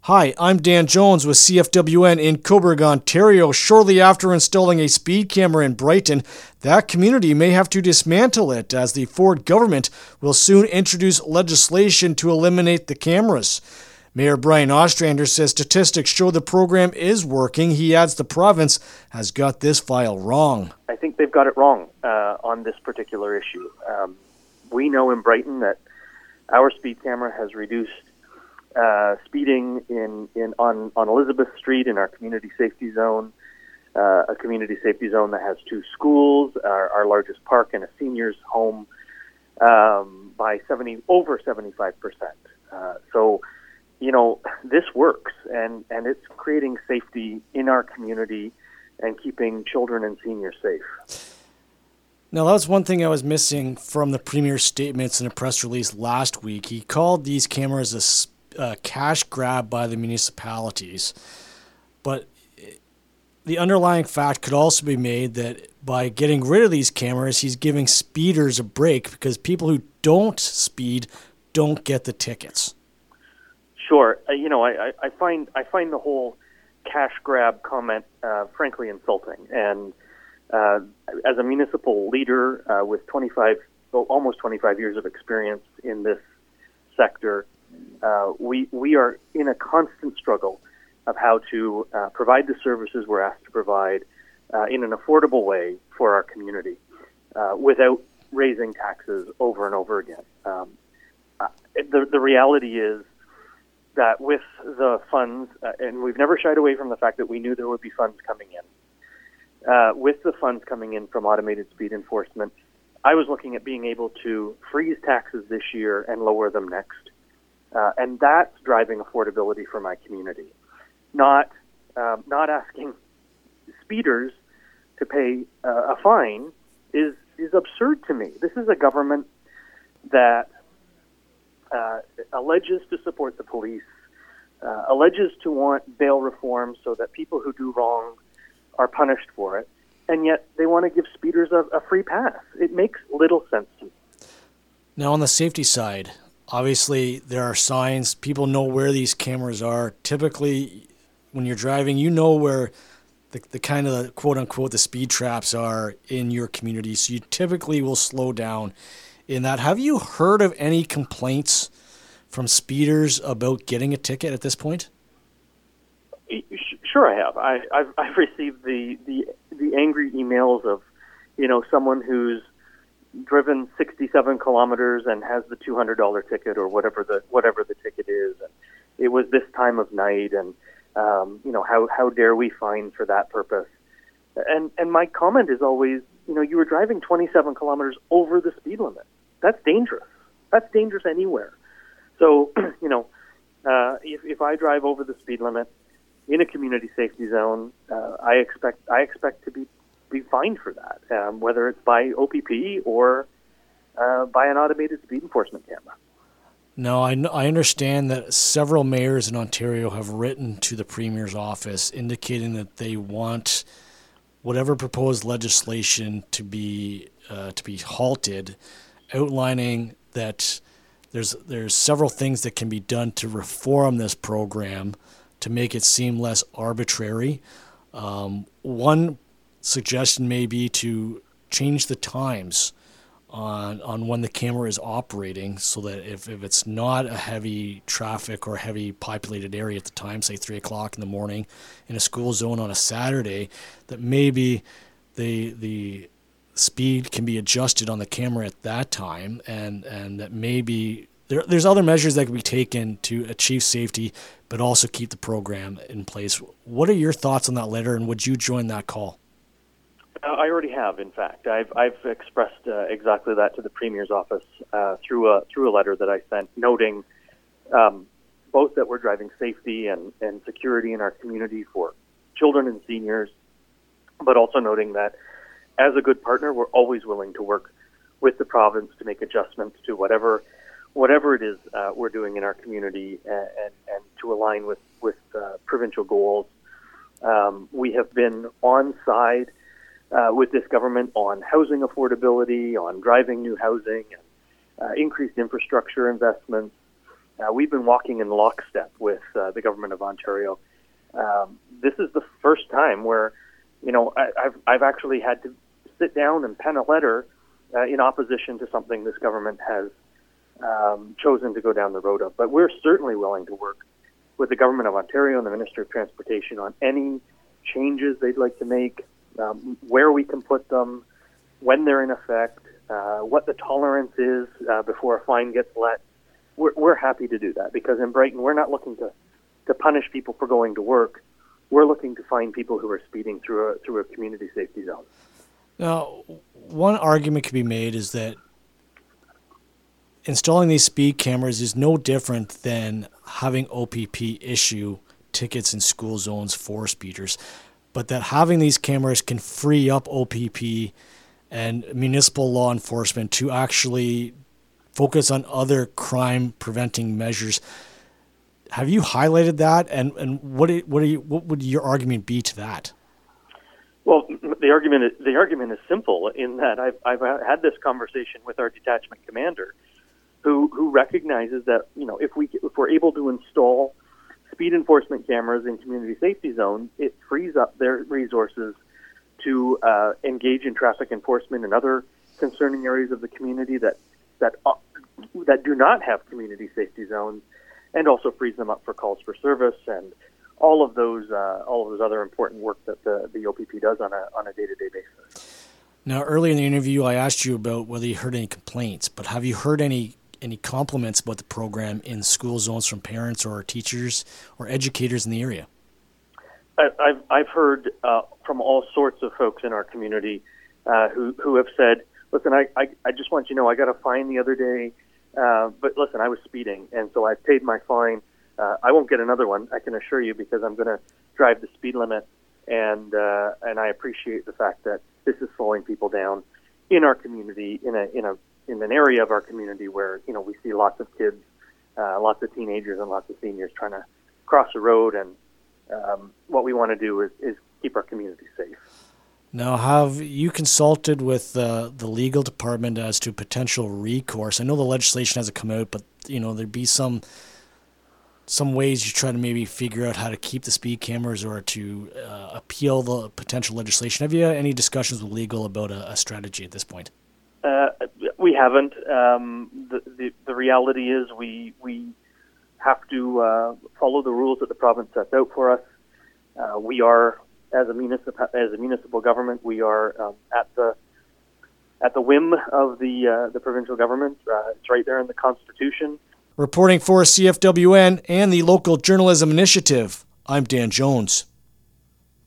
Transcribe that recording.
Hi, I'm Dan Jones with CFWN in Cobourg, Ontario. Shortly after installing a speed camera in Brighton, that community may have to dismantle it as the Ford government will soon introduce legislation to eliminate the cameras. Mayor Brian Ostrander says statistics show the program is working. He adds the province has got this file wrong. I think they've got it wrong on this particular issue. We know in Brighton that our speed camera has reduced speeding on Elizabeth Street in our community safety zone, a community safety zone that has two schools, our largest park, and a seniors' home by over 75%. So, this works, and it's creating safety in our community and keeping children and seniors safe. Now, that was one thing I was missing from the Premier's statements in a press release last week. He called these cameras a cash grab by the municipalities. But the underlying fact could also be made that by getting rid of these cameras, he's giving speeders a break because people who don't speed don't get the tickets. Sure. I find the whole cash grab comment frankly insulting. And as a municipal leader with almost 25 years of experience in this sector, we are in a constant struggle of how to provide the services we're asked to provide in an affordable way for our community without raising taxes over and over again. The reality is that with the funds, and we've never shied away from the fact that we knew there would be funds coming in, with the funds coming in from automated speed enforcement, I was looking at being able to freeze taxes this year and lower them next. And that's driving affordability for my community. Not asking speeders to pay a fine is absurd to me. This is a government that alleges to support the police, alleges to want bail reform so that people who do wrong are punished for it, and yet they want to give speeders a free pass. It makes little sense to me. Now, on the safety side, obviously there are signs. People know where these cameras are. Typically, when you're driving, you know where the kind of the quote-unquote the speed traps are in your community, so you typically will slow down in that. Have you heard of any complaints from speeders about getting a ticket at this point? Sure, I have. I've received the angry emails of someone who's driven 67 kilometers and has the $200 ticket or whatever the ticket is. And it was this time of night, and how dare we fine for that purpose? And my comment is always, you were driving 27 kilometers over the speed limit. That's dangerous. That's dangerous anywhere. So, if I drive over the speed limit in a community safety zone, I expect to be fined for that, whether it's by OPP or by an automated speed enforcement camera. No, I understand that several mayors in Ontario have written to the Premier's office indicating that they want whatever proposed legislation to be halted, outlining that there's several things that can be done to reform this program to make it seem less arbitrary. One suggestion may be to change the times on when the camera is operating, so that if it's not a heavy traffic or heavy populated area at the time, say 3 o'clock in the morning in a school zone on a Saturday, that maybe the speed can be adjusted on the camera at that time, and that maybe there's other measures that can be taken to achieve safety but also keep the program in place. What are your thoughts on that letter, and would you join that call? I already have, in fact. I've expressed exactly that to the Premier's office through a letter that I sent, noting both that we're driving safety and security in our community for children and seniors, but also noting that as a good partner, we're always willing to work with the province to make adjustments to whatever it is we're doing in our community and to align with provincial goals. We have been on side with this government on housing affordability, on driving new housing, and increased infrastructure investments, we've been walking in lockstep with the government of Ontario. This is the first time where, I've actually had to sit down and pen a letter in opposition to something this government has chosen to go down the road of. But we're certainly willing to work with the government of Ontario and the Minister of Transportation on any changes they'd like to make, where we can put them, when they're in effect, what the tolerance is before a fine gets let. We're happy to do that, because in Brighton, we're not looking to punish people for going to work. We're looking to find people who are speeding through a community safety zone. Now, one argument could be made is that installing these speed cameras is no different than having OPP issue tickets in school zones for speeders, but that having these cameras can free up OPP and municipal law enforcement to actually focus on other crime-preventing measures. Have you highlighted that, and what would your argument be to that? Well, the argument is simple in that I've had this conversation with our detachment commander, who recognizes that if we're able to install speed enforcement cameras in community safety zones, it frees up their resources to engage in traffic enforcement and other concerning areas of the community that do not have community safety zones, and also frees them up for calls for service and all of those other important work that the OPP does on a day-to-day basis. Now, earlier in the interview, I asked you about whether you heard any complaints, but have you heard any compliments about the program in school zones from parents or teachers or educators in the area? I've heard from all sorts of folks in our community who have said, "Listen, I just want you to know I got a fine the other day, but listen, I was speeding, and so I paid my fine. I won't get another one, I can assure you, because I'm going to drive the speed limit, and I appreciate the fact that this is slowing people down in our community, in an area of our community where we see lots of kids, lots of teenagers, and lots of seniors trying to cross the road, and what we want to do is keep our community safe." Now, have you consulted with the legal department as to potential recourse? I know the legislation hasn't come out, but there'd be some ways you try to maybe figure out how to keep the speed cameras or to appeal the potential legislation. Have you had any discussions with legal about a strategy at this point? We haven't. The reality is we have to follow the rules that the province sets out for us. We are, as a municipal government, we are at the whim of the provincial government. It's right there in the Constitution. Reporting for CFWN and the Local Journalism Initiative, I'm Dan Jones.